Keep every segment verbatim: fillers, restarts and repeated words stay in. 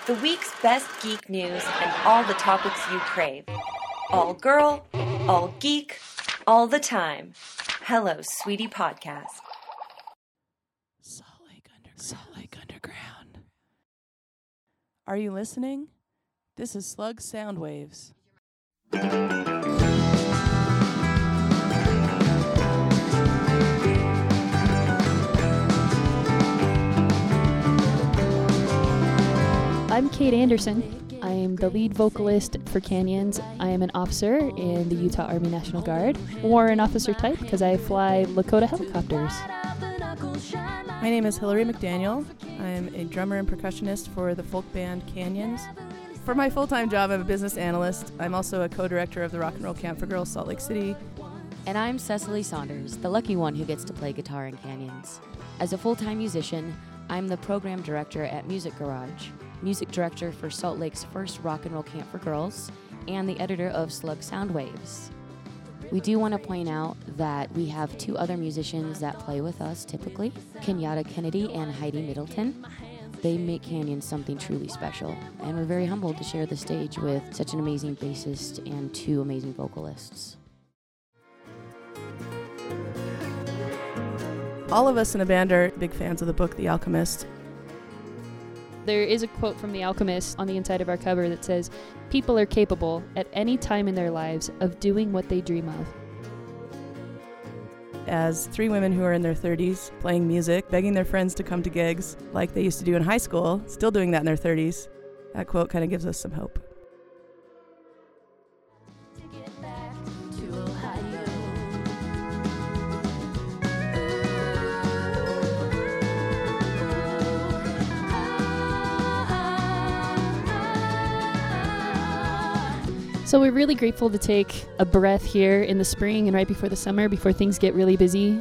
The week's best geek news and all the topics you crave. All girl, all geek, all the time. Hello, Sweetie Podcast. Salt Lake, Under- Salt Lake Underground. Are you listening? This is Slug Sound Waves. I'm Kate Anderson. I am the lead vocalist for Canyons. I am an officer in the Utah Army National Guard, or an officer type because I fly Lakota helicopters. My name is Hillary McDaniel. I am a drummer and percussionist for the folk band Canyons. For my full-time job, I'm a business analyst. I'm also a co-director of the Rock and Roll Camp for Girls Salt Lake City. And I'm Cecily Saunders, the lucky one who gets to play guitar in Canyons. As a full-time musician, I'm the program director at Music Garage, music director for Salt Lake's first Rock and Roll Camp for Girls, and the editor of Slug Sound Waves. We do want to point out that we have two other musicians that play with us typically, Kenyatta Kennedy and Heidi Middleton. They make Canyons something truly special, and we're very humbled to share the stage with such an amazing bassist and two amazing vocalists. All of us in the band are big fans of the book The Alchemist. There is a quote from The Alchemist on the inside of our cover that says, "People are capable at any time in their lives of doing what they dream of." As three women who are in their thirties, playing music, begging their friends to come to gigs like they used to do in high school, still doing that in their thirties, that quote kind of gives us some hope. So we're really grateful to take a breath here in the spring and right before the summer, before things get really busy.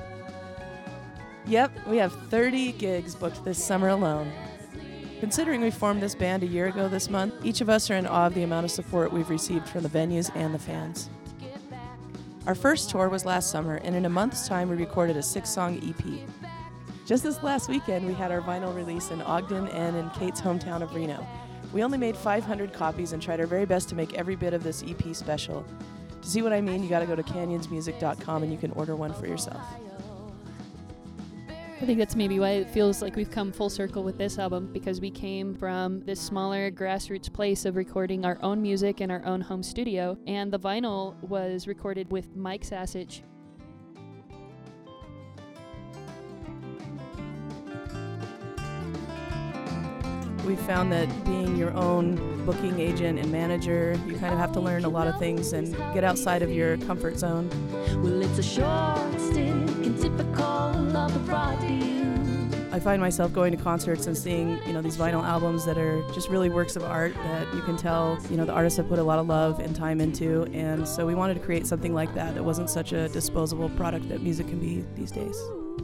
Yep, we have thirty gigs booked this summer alone. Considering we formed this band a year ago this month, each of us are in awe of the amount of support we've received from the venues and the fans. Our first tour was last summer, and in a month's time we recorded a six-song E P. Just this last weekend, we had our vinyl release in Ogden and in Kate's hometown of Reno. We only made five hundred copies and tried our very best to make every bit of this E P special. To see what I mean, you gotta go to canyons music dot com and you can order one for yourself. I think that's maybe why it feels like we've come full circle with this album, because we came from this smaller grassroots place of recording our own music in our own home studio, and the vinyl was recorded with Mike Sasich. We found that being your own booking agent and manager, you kind of have to learn a lot of things and get outside of your comfort zone. Well, it's a short stick and typical of a fraud deal. I find myself going to concerts and seeing, you know, these vinyl albums that are just really works of art that you can tell, you know, the artists have put a lot of love and time into, and so we wanted to create something like that that wasn't such a disposable product that music can be these days.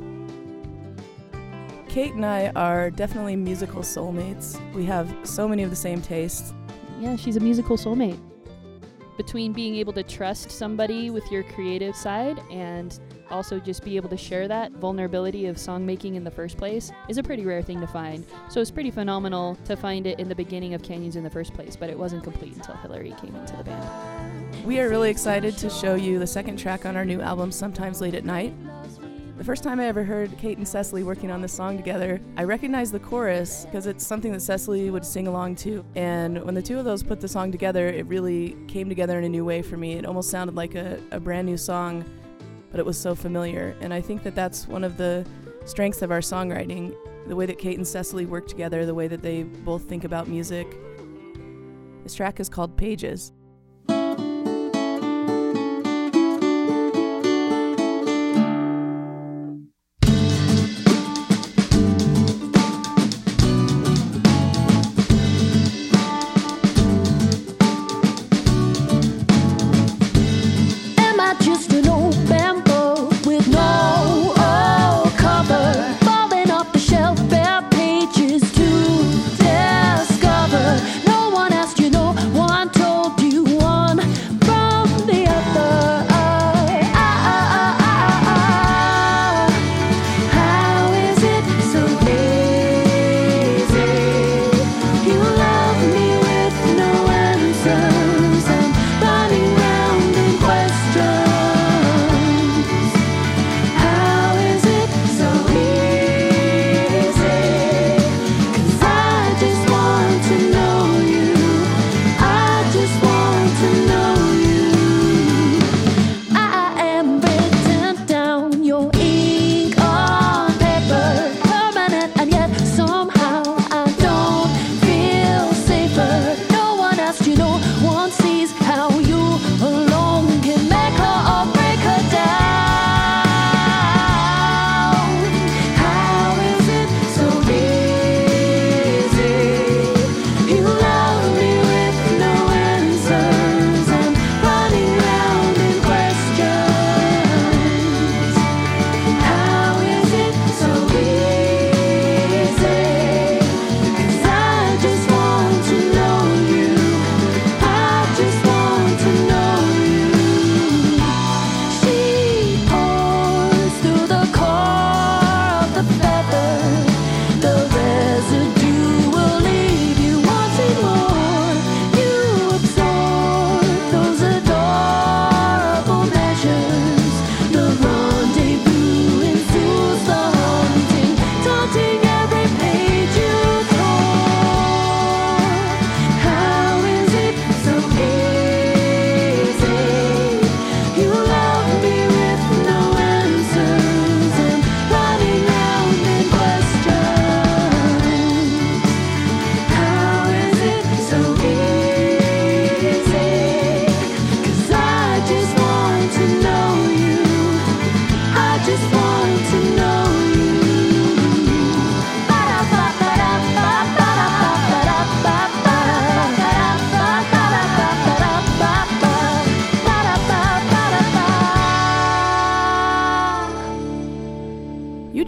Kate and I are definitely musical soulmates. We have so many of the same tastes. Yeah, she's a musical soulmate. Between being able to trust somebody with your creative side and also just be able to share that vulnerability of songmaking in the first place is a pretty rare thing to find. So it's pretty phenomenal to find it in the beginning of Canyons in the first place, but it wasn't complete until Hillary came into the band. We are really excited to show you the second track on our new album, Sometimes Late at Night. The first time I ever heard Kate and Cecily working on this song together, I recognized the chorus because it's something that Cecily would sing along to. And when the two of those put the song together, it really came together in a new way for me. It almost sounded like a, a brand new song, but it was so familiar. And I think that that's one of the strengths of our songwriting, the way that Kate and Cecily work together, the way that they both think about music. This track is called Pages. No one asked you, no one told you.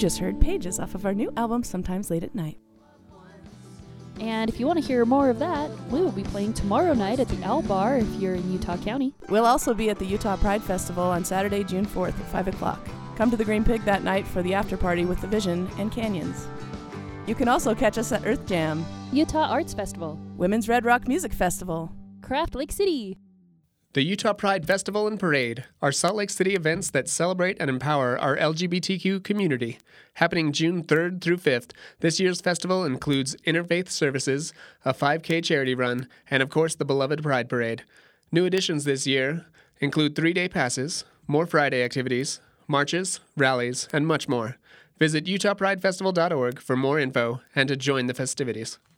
just heard Pages off of our new album, Sometimes Late at Night. And if you want to hear more of that, we will be playing tomorrow night at the Owl Bar if you're in Utah County. We'll also be at the Utah Pride Festival on Saturday, June fourth at five o'clock. Come to the Green Pig that night for the after party with The Vision and Canyons. You can also catch us at Earth Jam, Utah Arts Festival, Women's Red Rock Music Festival, Craft Lake City. The Utah Pride Festival and Parade are Salt Lake City events that celebrate and empower our L G B T Q community. Happening June third through fifth, this year's festival includes interfaith services, a five K charity run, and of course the beloved Pride Parade. New additions this year include three-day passes, more Friday activities, marches, rallies, and much more. Visit utah pride festival dot org for more info and to join the festivities.